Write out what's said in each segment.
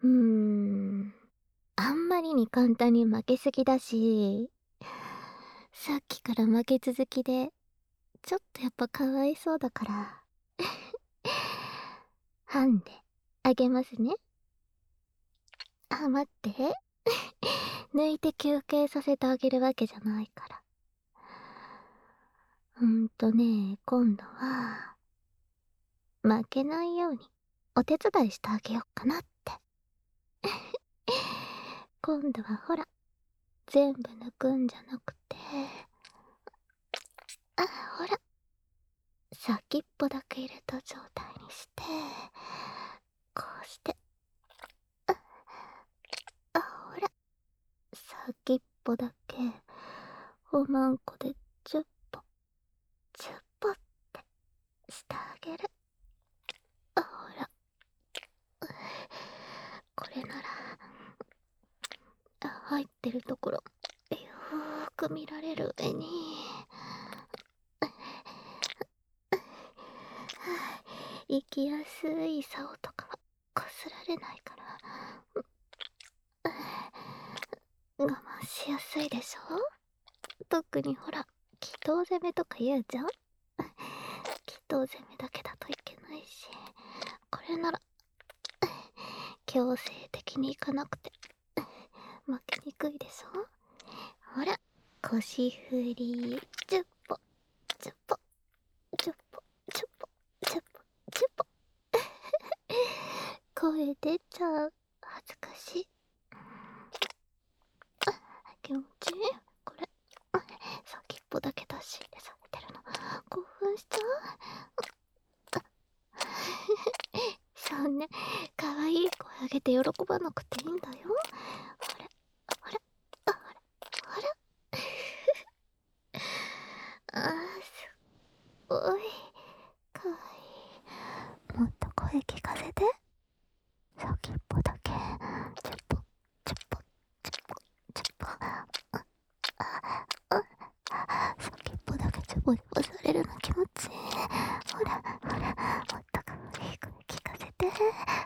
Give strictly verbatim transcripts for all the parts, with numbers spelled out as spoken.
うーん。あんまりに簡単に負けすぎだし、さっきから負け続きで、ちょっとやっぱかわいそうだから。ハンデ、あげますね。あ、待って。抜いて休憩させてあげるわけじゃないから。うーんとね、今度は、負けないようにお手伝いしてあげよっかなって。今度はほら、全部抜くんじゃなくて、あ、ほら、先っぽだけ入れた状態にして、こうして、あ、あ、ほら、先っぽだけ、おまんこでチュッポ、チュッポってしてあげる。あ、ほら、これなら、あ、入ってるところ、よーく見られる上に、行きやすい竿とかはこすられないから、我慢しやすいでしょ。特にほら、祈祷攻めとか言うじゃん。祈祷攻めだけだといけないし、これなら強制的に行かなくて負けにくいでしょ。ほら、腰振り、チュッポ、チュッポ、チュッポ、チュッポ、チュッポ、チュッポ。声出ちゃう。恥ずかしい。気持ちいい。これ、先っぽだけ出し入れされてるの。興奮しちゃう。そんな、かわいい声上げて喜ばなくていいんだよ。ほら、ほら、ほら、ほら。あー、すごい、かわいい。もっと声聞かせて。先っぽだけ、チュッポ、チュッポ、チュッポ、チュッポ。あ、あ、あ、先っぽだけチュポチュポされるの気持ちいい。ほら、ほら、もっとかわいい声聞かせて。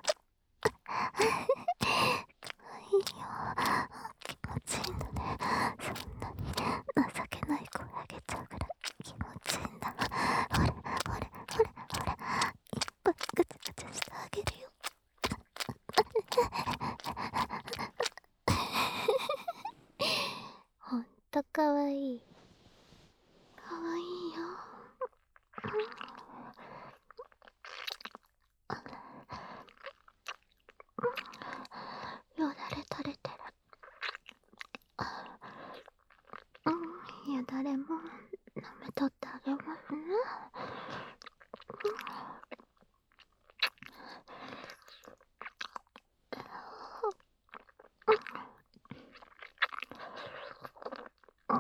いいよ。気持ちいいんだね。そんなに情けない声あげちゃうぐらい気持ちいいんだ。ほれ、ほれ、ほれ、ほれ、いっぱいぐちゃぐちゃしてあげるよ。ほんとかわいい。かわいいよ。よだれ垂れてる。うん、よだれも舐めとってあげますね。うん、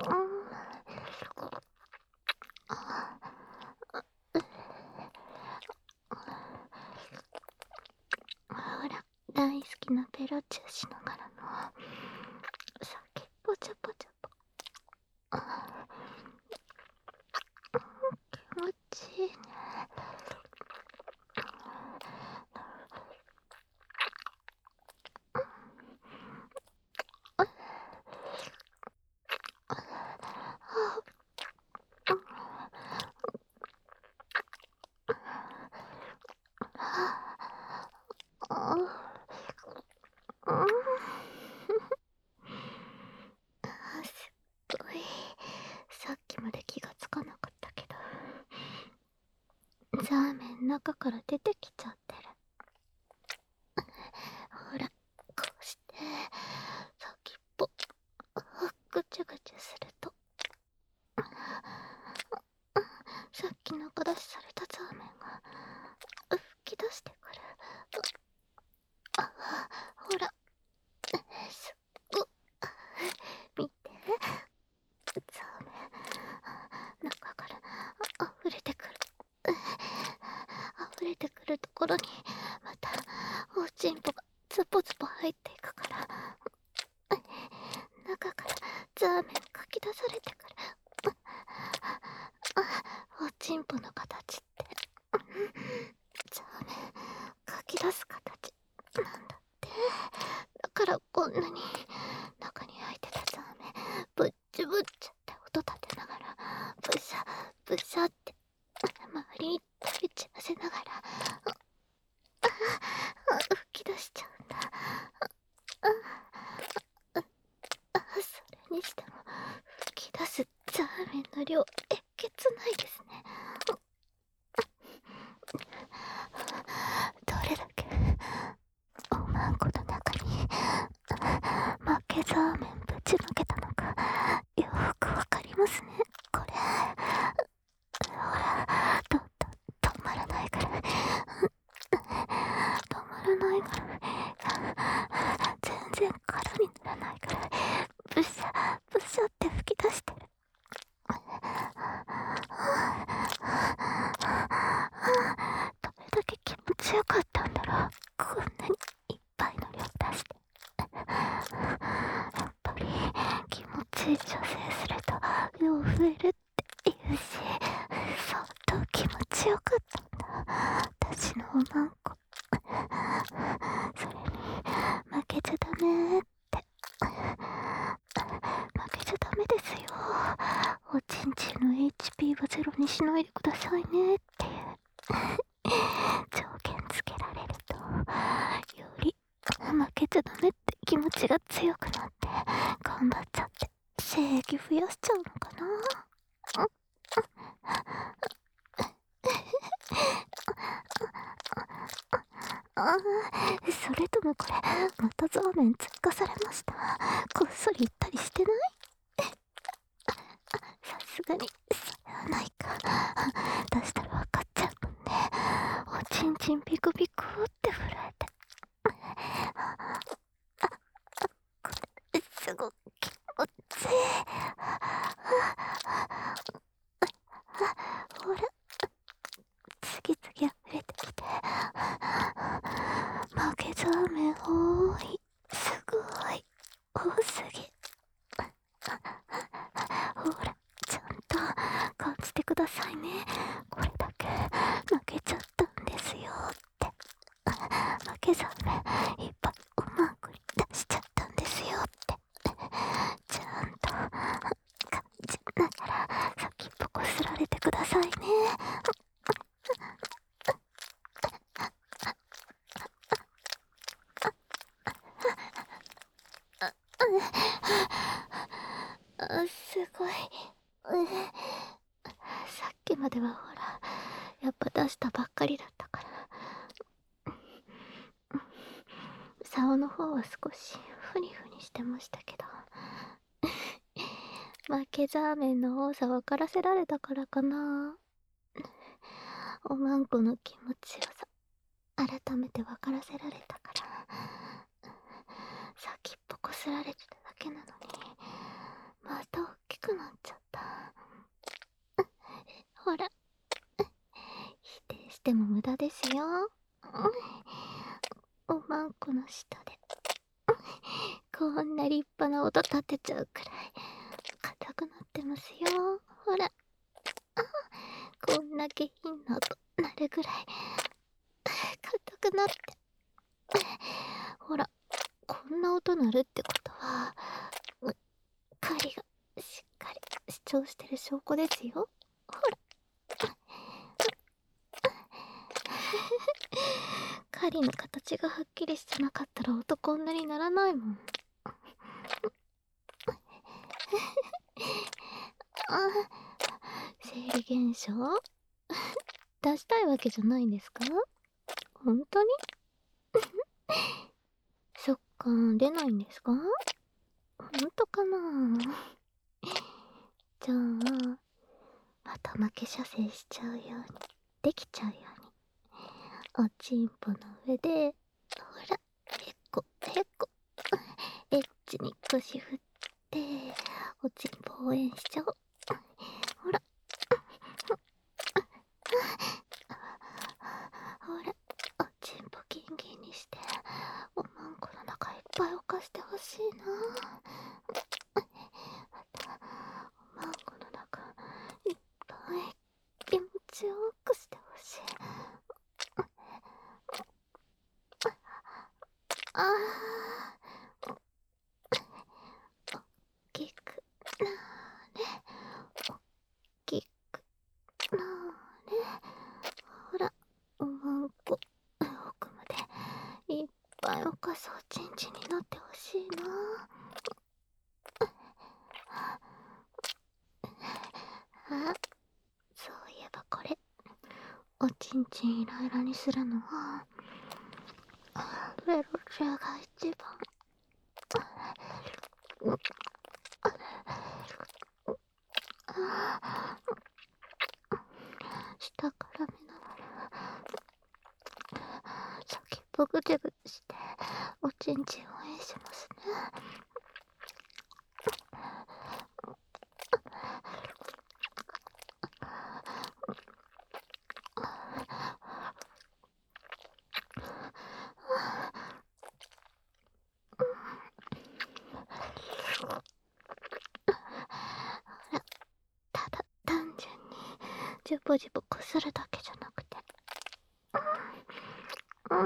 ほら、大好きなペロチューしながらの先っぽちょぽちょぽ。気持ちいいね。あ、うん、すっごい。さっきまで気がつかなかったけど、ザーメン中から出てきちゃってる。ほら、こうして先っぽぐちゅぐちゅすると、さっき中出しされたザーメンが吹き出してくる。あ、ほら、すっご、見て、ザーメン中から溢れてくる。溢れてくるところにまたおちんぽがツポツポ入っていくから、中からザーメンかき出されてくる。おちんぽの形ってザーメンかき出す形なんだって。 からこんなに中に入ってたザーメンぶっちぶっちゃって音立てながらブシャブシャって周りに飛び散らせながら吹き出しちゃうんだ。それにしても吹き出すザーメンの量えげつないですね。どれだけおまんこの中に負けザーメンぶちまけたのかよーくわかりますね。これほらとと止まらないから止まらないから全然空にならないからブシャブシャって吹き出してる。どれだけ気持ちよかったんだろう、こんなにいっぱいの量出して。やっぱり気持ちいい女性すると量増えるって言うし、相当気持ちよかったんだ私のおまんこ。それに負けちゃダメって負けちゃダメですよ。おちんちんの エイチピー はゼロにしないでくださいねっていう条件つけられるとより負けちゃダメって気持ちが強くなって頑張っちゃって精液増やしちゃうのかな。あーそれともこれまたザーメン追加されました。こっそり言ったりしてない？さすがにそれはないか。出したら分かっちゃうもんね。おちんちんピクピクって震えてこれすごく気持ちいい。ほら次々溢れてきて負けザーメン多い、すごい多すぎ。ほらちゃんと感じてくださいね。これだけ負けちゃったんですよって負けザーメンいっぱいおまんこに出しちゃったんですよってちゃんと感じながら先っぽこすられてくださいね。あすごい、うん、さっきまではほらやっぱ出したばっかりだったから竿の方は少しふにふにしてましたけど負けザーメンの多さ分からせられたからかな。おまんこの気持ちよさ改めて分からせられたから先っぽこすられてただけなのにまた大きくなっちゃった。ほら否定しても無駄ですよ。おまんこの下でこんな立派な音立てちゃうくらい硬くなってますよ。ほらこんな下品な音なるぐらい硬くなってほらこんな音鳴るってことは狩りがしっかり主張してる証拠ですよ。ほら狩りの形がはっきりしてなかったら音こんなにならないもん。あ生理現象出したいわけじゃないんですか？本当にそっか出ないんですか？本当かな。じゃあまた負け射精しちゃうようにできちゃうようにおちんぽの上でほらへっこへっこエッチに腰振っておちんぽ応援しちゃおう。ほらほらおちんぽギンギンにしておまんこの中いっぱいおかしてほしいな。またおまんこの中いっぱい気持ちよくしてほしい。ああ晩かすおちんちんになってほしいな。あ、そういえばこれ、おちんちんイライラにするのはベロチェが一番。下から見ながら先っぽぐちぐちしておちんちんをえしますね。ただ単純にジュボジュボこするだけじゃなくて、うん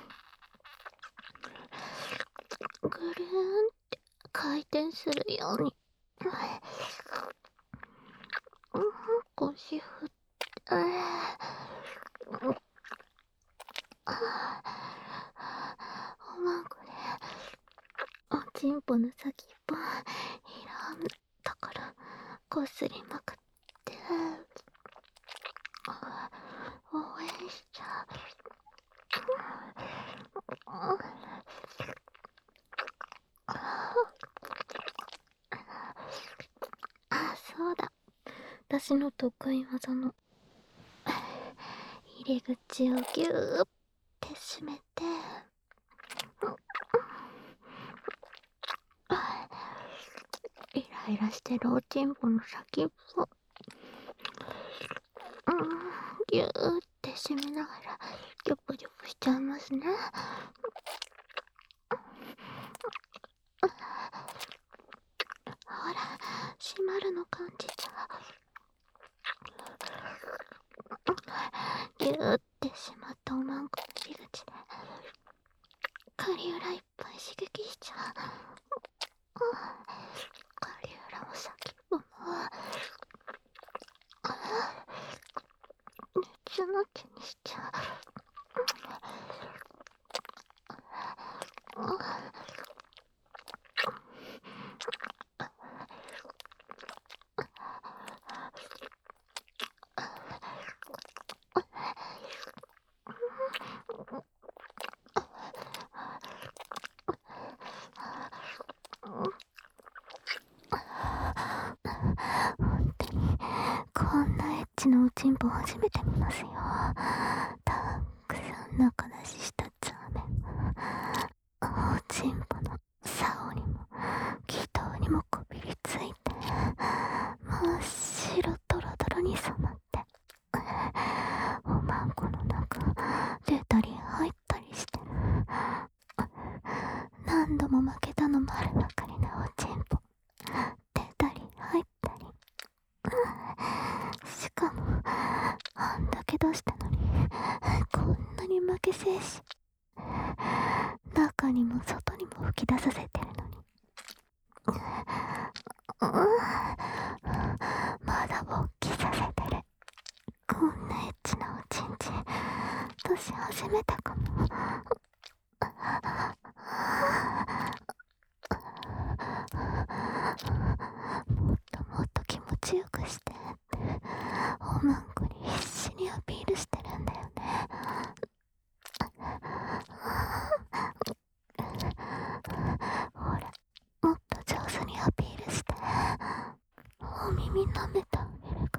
うん、ぐるーんって回転するように、うん、腰振って、うん、おまんこでおちんぽの先っぽいろんなところこすりまくって応援しちゃう。あ、そうだ、私の得意技の入り口をギューって閉めて、イライラしてるおちんぽの先っぽ、うん、ギューって閉めながらジョブジョブしちゃいますね。ほら、閉まるの感じちゃう。ギューって閉まったおまんこの入り口でカリウラいっぱい刺激しちゃう。カリウラも先っぽもねちのちにしちゃう。本当にこんなエッチなおちんぽ初めて見ますよ。たくさん中出ししたザーメン、おちんぽの竿にも気筒にもこびりついて真っ白ドロドロに染まって、おまんこの中出たり入ったりしてる。何度も負けたの丸ばかりなおちんぽ、出たり入ったり、しかもあんだけ出したのにこんなに負け精し、中にも外にも吹き出させてるのに、うん、まだ勃起させてる。こんなエッチなおちんちん私初めてかも。もっともっと気持ちよくしてっておまんこに必死にアピールしてるんだよね。ほら、もっと上手にアピールして。お耳舐めてあげるから。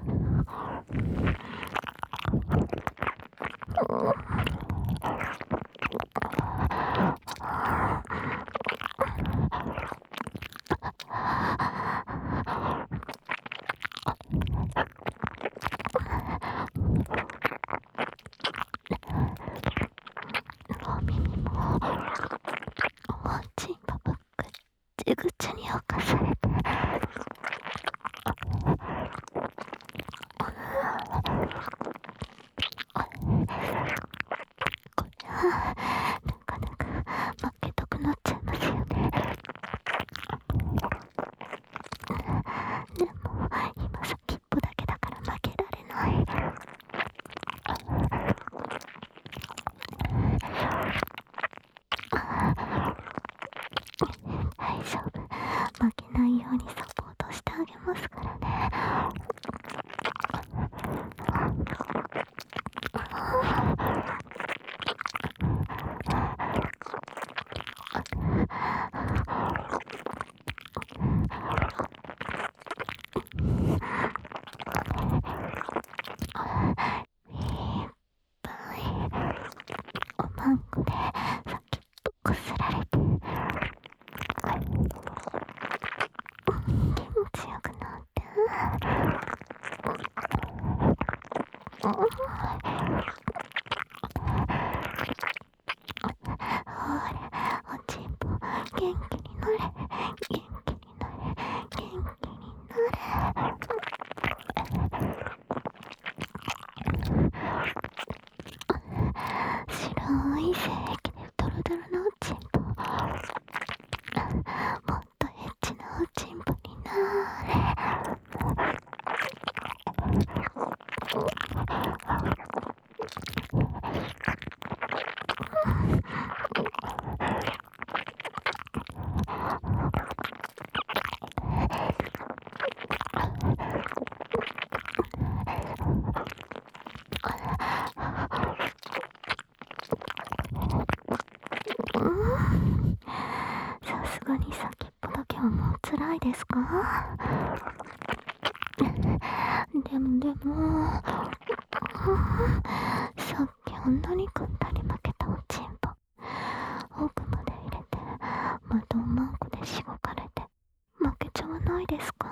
お耳もおちんぽばっぐっちぐちに侵されて、これはなかなか負けたくなっちゃ元気になれ、元気になれ、元気になれ。白い精液でドロドロのおちんぽ、もっとエッチなおちんぽになれ。さすがに先っぽだけはもう辛いですか？でもでもさっき女にくったり負けたおちんぽ、奥まで入れてまたおまんこでしごかれて負けちゃわないですか？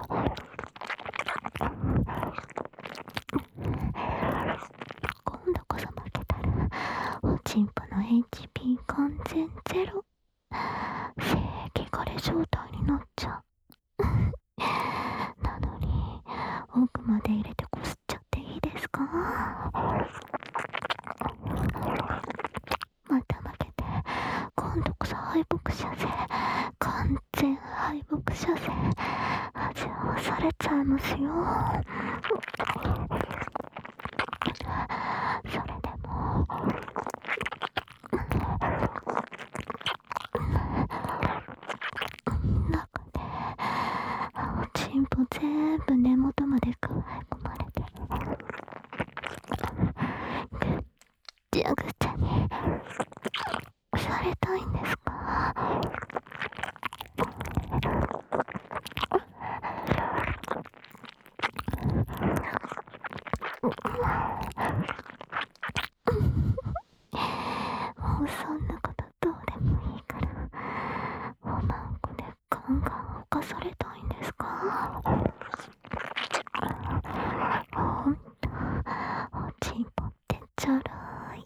今度こそ負けたらおちんぽの エイチピー 完全ゼロ、精液枯れ状態になっちゃう。なのに奥まで入れてこすっちゃっていいですか？また負けて今度こそ敗北者ぜ、完全敗北者ぜ、味わわされちゃいますよ。それでも中でおちんぽ全部根元までくわえ込まれてぐっちゃぐちゃにされたいんですか？もうそんなことどうでもいいからおまんこでガンガン犯されたいんですか？ほんとおちんぽってちょろい。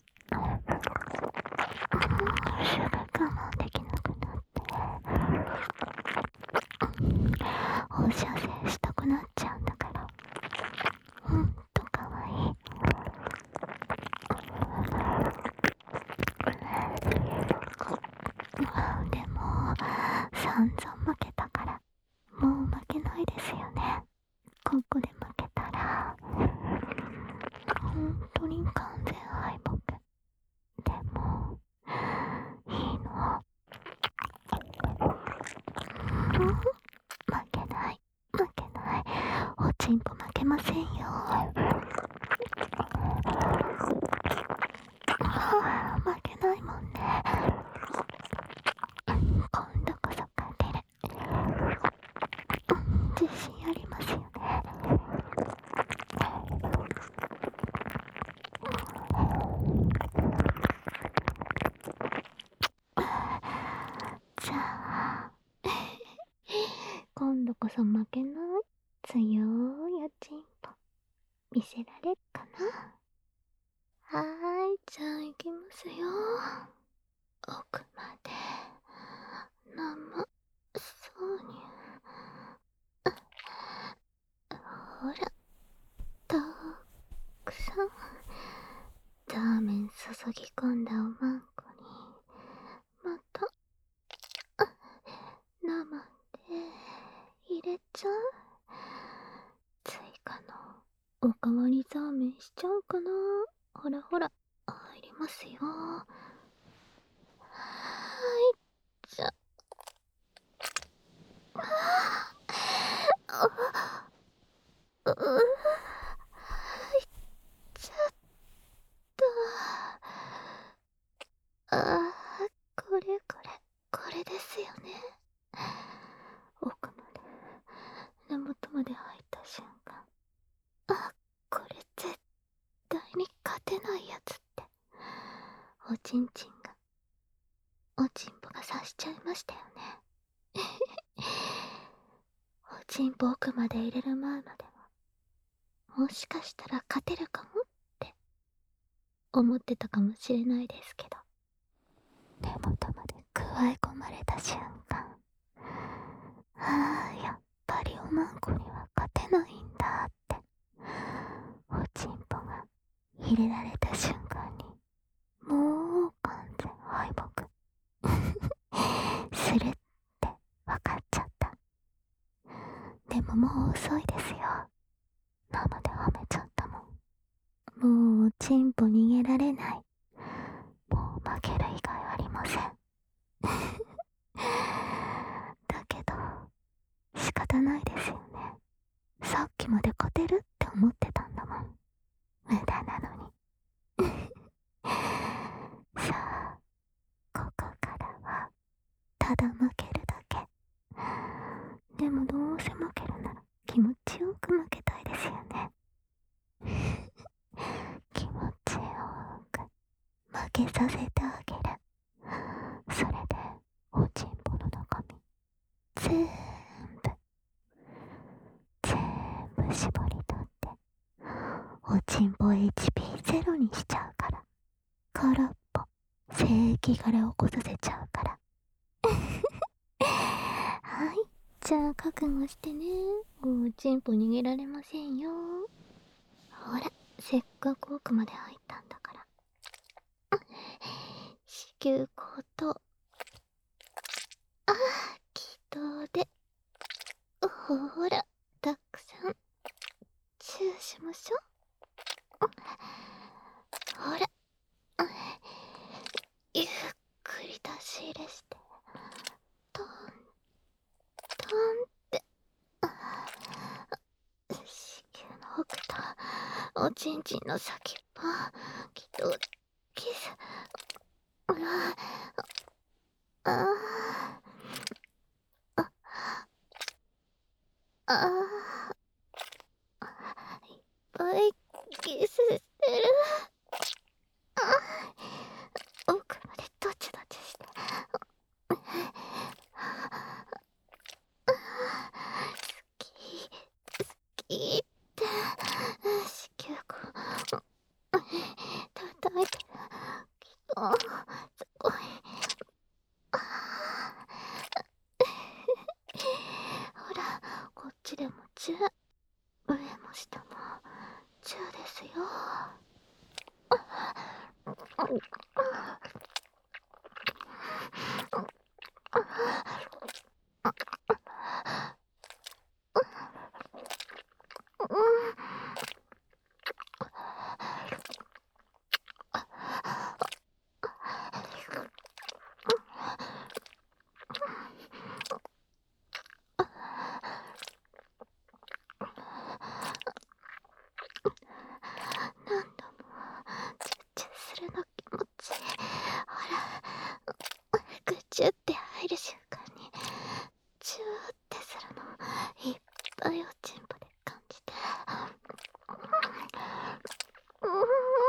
すぐ我慢できなくなって放射線したくなっちゃうんだから、ほんとかわいい。でも散々負けたからもう負けないですよね。ここで負けたら本当に完全敗北。でもいいの？負けない負けない、おちんぽ負けませんよ。負けないもんね。今度こそ勝てる、自信ありますよね。じゃあ今度こそ負けない強いおちんぽ見せられっかな。はーい、じゃあ行きますよ。奥まで生そうにほら、たくさんラーメン注ぎ込んだおまんこにまた生で入れちゃう。追加のおかわりザーメンしちゃうかな。ほらほら入りますよ。はーい、じゃあうう入っちゃった。あー、これこれこれですよね。奥まで根元まで入った瞬間、あ、これ絶対に勝てないやつっておちんちんがおちんぽが察しちゃいましたよね。おちんぽ奥まで入れる前まではもしかしたら勝てるかもって思ってたかもしれないですけど、根元までくわわえ込まれた瞬間、ああ、やっぱりおまんこには勝てないんだって、おちんぽが入れられた瞬間に、もう完全敗北するってわかっちゃった。でももう遅いですよ。生ではめちゃったもん。もうおちんぽ逃げられない。もう負ける以外ありません。だけど仕方ないですよね。さっきまで勝てるって思ってたんだもん。無駄なのに。さあ、ここからはただ負けるだけ。でもどうせ負けるなら気持ちよく負けたいですよね。気持ちよく負けさせてあげる。それでおちんぽの中身全部全部絞り取っておちんぽ エイチピーゼロ にしちゃうから。空っぽ正気枯れ起こさせちゃうから。はい、じゃあ覚悟してね。おちんぽ逃げられませんよ。ほら、せっかく奥まで入ったんだから。子宮口とあー気道でほらたくさんチューしましょう。ほら、ゆっくり出し入れしてトントンって子宮の奥とおちんちんの先っぽ気道でキス。うわああああいっぱいキスしてる。奥までドチドチして好き好きって子宮口叩いてるけどすごい。ほらこっちでもチュー、上も下もチューですよ。何度もチュッチュするの気持ちいい。ほらグチュって入る瞬間にチューってするのいっぱいおちんぽで感じて。うんうん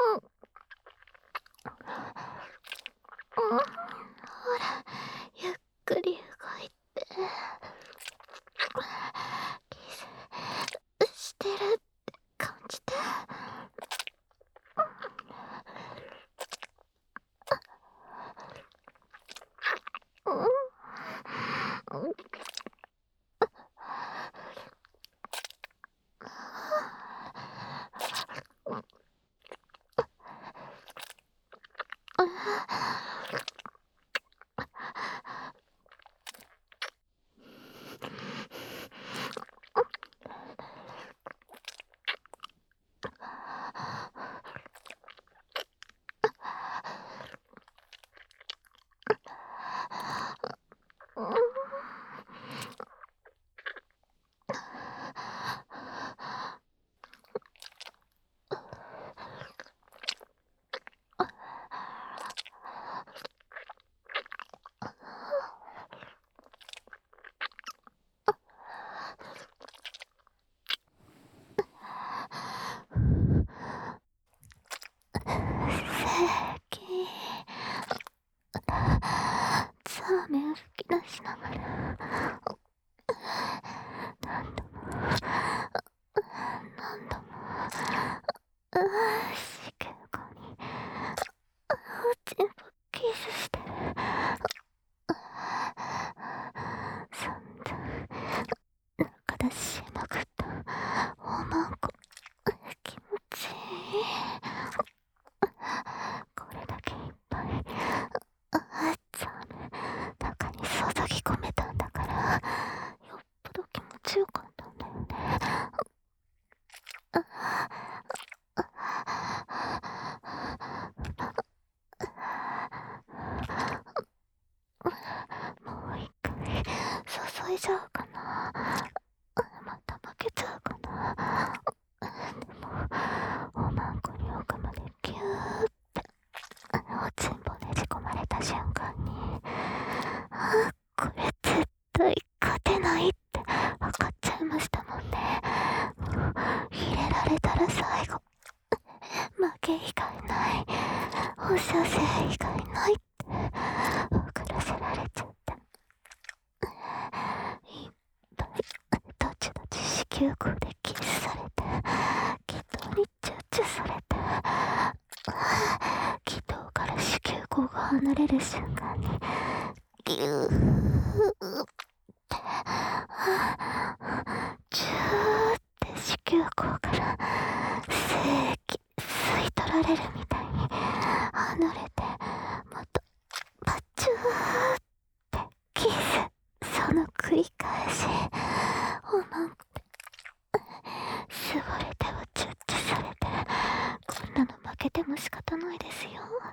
うん、ほらゆっくり動いてキスしてるって感じて。うんうん、ザーメン吹き出しながら何度も何度もああ子宮口におちんぽキスしてる。 ぎ込めたんだから、よっぽど気持ちよかったんだよね。もう一回注いじゃうかな。また負けちゃうかな。でもおまんこに奥までギューっておちんぼねじ込まれた瞬間に、あ、これ絶対勝てないって分かっちゃいましたもんね。もう入れられたら最後、負け以外ない、放射線以外ないって分からせられちゃった。いっぱいどっちどっち子宮口でキスされて、気道にチュッチュされて、気道から子宮口が離れる瞬間にギューってチューって子宮口から精液吸い取られるみたいに離れて、またパチューってキス、その繰り返し。おまんこで吸われてはチュッチュされて、こんなの負けても仕方ないですよ。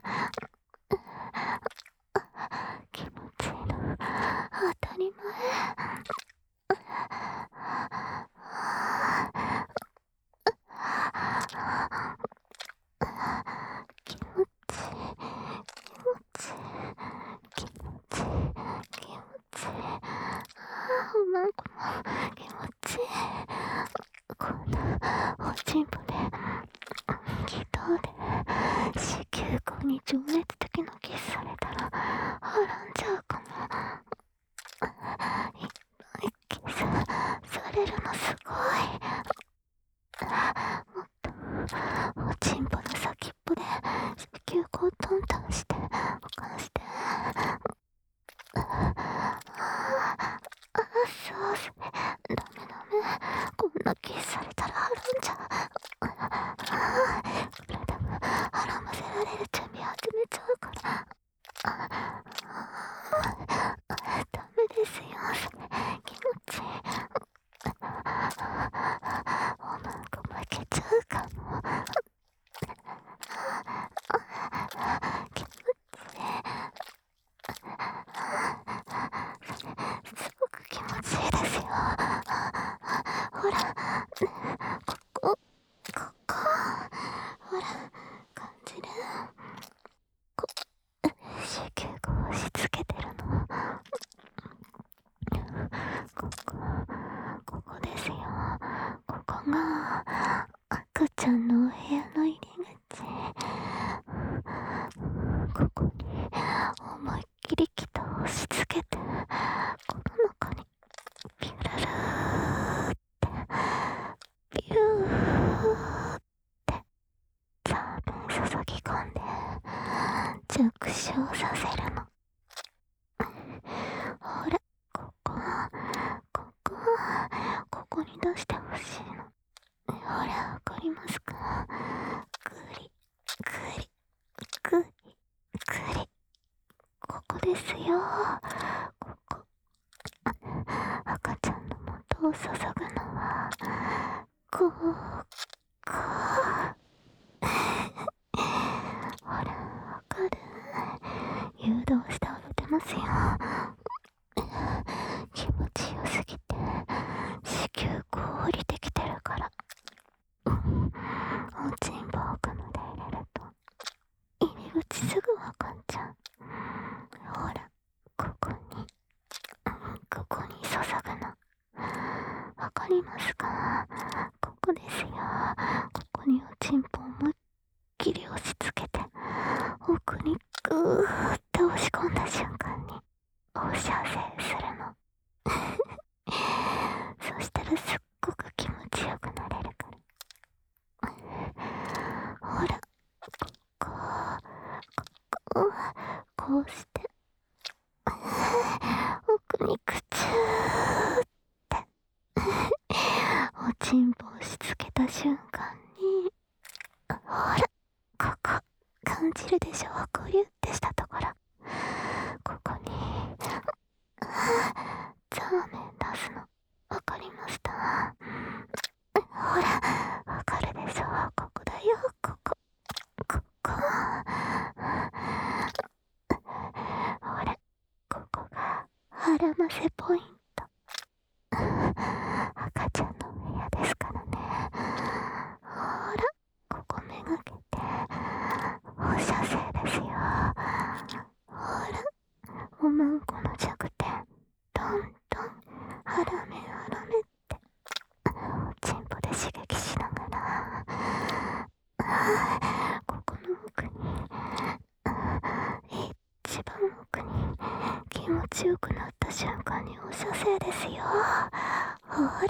気持ちいいの当たり前。気持ちいい、気持ちいい、気持ちいい、気持ちいい。おまんこも気持ちいい。こんなおちんぽで気道で子宮口に情熱的なキスされたらはらんじゃうかも。いっぱいキスされるのすごい。もっとおちんぽの先っぽで子宮口をトントンして保管して、ああ、そうそれダメダメ、こんなキスされたらはらんじゃう。体がはらませられる準備始めちゃうから。ダメですよ、それ気持ちいい。おまんこ負けちゃうかも。気持ちいい。すごく気持ちいいですよ。ほら、ここ、ここ、ほら、感じる？こ、子宮口を押し付けてるの。ここ、ここですよ。ここが赤ちゃんのお部屋の入り口。ここに思いっきり気道を押し付けて、この中にピュラルーってピューってザーメン注ぎ込んで着床させるの。ほら、ここ、ここ、ここに出してほしいの。ほら、わかりますか？グリ、グリ、グリ、グリ。ここですよ。ここ。赤ちゃんの元を注ぐのは、こう、こう。ほら、わかる？誘導してあげてますよ。気持ちよすぎて、子宮口降りてきてるから。おちんぽ奥まで入れると、入り口すぐわかんちゃう。ほら、ここに、ここに注ぐの。わかりますか？ここですよ。ここにおちんぽを思いっきり押し付けて、奥にグーって押し込んだ瞬間に放射線するの。そしたらすっごく気持ちよくなれるから。ほら、ここ、ここ、こうして、奥にくちゅーっておちんぽを押し付けた瞬間に、ほら、ここ、感じるでしょ？ゴリュってしたところ。ここに、 腹ませポイント。赤ちゃんの部屋ですからね。ほら、ここめがけて放射性ですよ。ほら、おまんこの弱点、どんどん腹め腹めっておちんぽで刺激しながら、ここの奥に、一番奥に気持ちよくなった瞬間に放射性ですよ。ほら、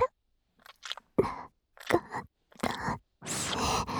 し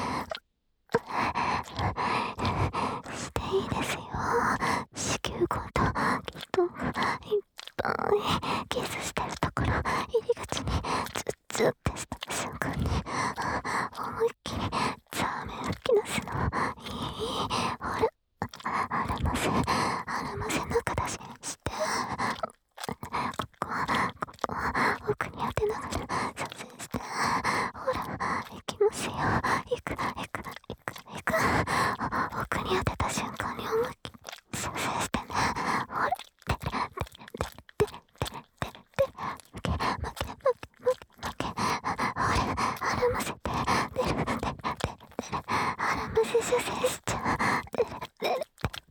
していいですよ。子宮口と気筒がいっぱいキスしてるところ、入り口にツッツッってした瞬間に思いっきりザーメン吹き出すのいい。ほら、あらませあらませ中出しして、ここここ奥に当てながら撮影して、ほら行きますよ。行く行く行く行く。奥に当てた瞬間に思いっきり撮影してね。ほら、てれてれてれてれてれてれてれ、負け負け負け負け負け。ほら、あらませて出る出る出る出る、あらませ撮影しちゃう。出る出る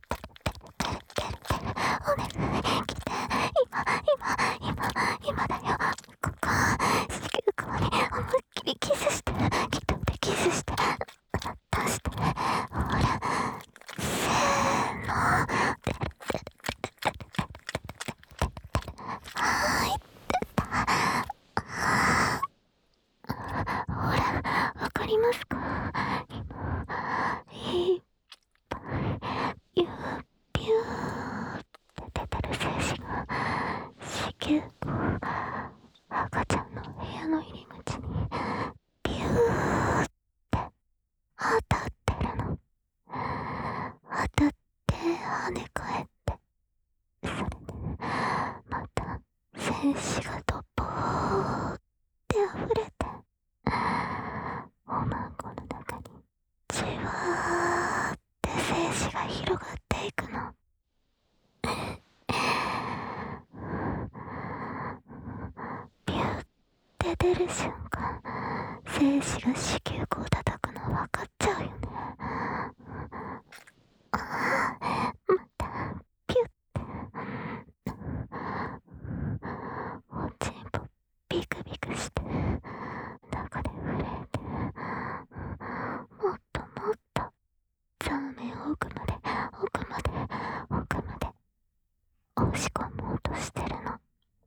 お願い来て、今今今今だよ。ここ子宮口に思いっきりキスして、気筒でキスして出して、ほら、せーの、出る出る出る出るはい、出た。ほら、わかりますか？今いっぱいゆっぴゅーって出てる精子が子宮口、赤ちゃんの部屋の入り口にビューって当たってるの。当たって跳ね返って、それでまた精子がドボーって溢れて、おまんこの中にじわーって精子が広がっていくの。ビューって出る瞬間、精子が子宮口を叩くの分かっちゃうよね。ああ、またピュっておちんぽビクビクして中で震えて、もっともっとザーメン奥まで奥まで奥まで押し込もうとしてるの。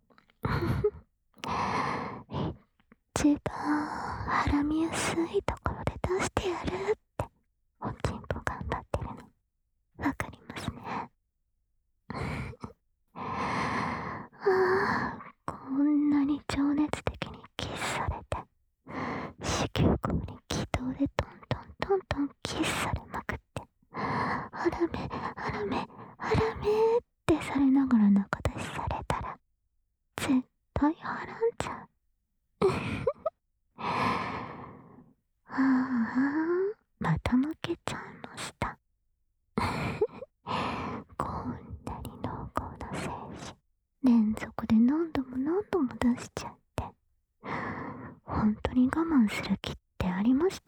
一番腹みやすいところで出してやるっておちんぽ頑張ってるのわかりますね。ああ、こんなに情熱的にキスされて、子宮口に気筒でトントントントンキスされまくって、あらめあらめあらめってされながら中出しされたら絶対はらんじゃう。ああ、また負けちゃいました。こんなに濃厚な精子、連続で何度も何度も出しちゃって、本当に我慢する気ってありました？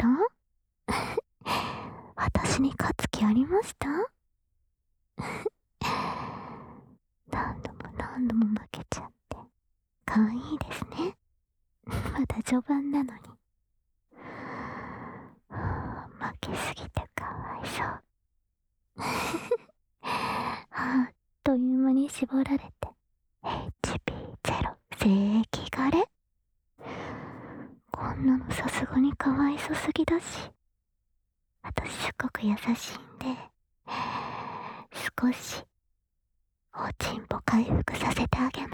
私に勝つ気ありました？何度も何度も負けちゃって、可愛いですね。まだ序盤なのに。負けすぎてかわいそう。あっという間に絞られて エイチピーゼロ 精液枯れ。こんなのさすがにかわいそすぎだし、私すっごく優しいんで少しおちんぽ回復させてあげ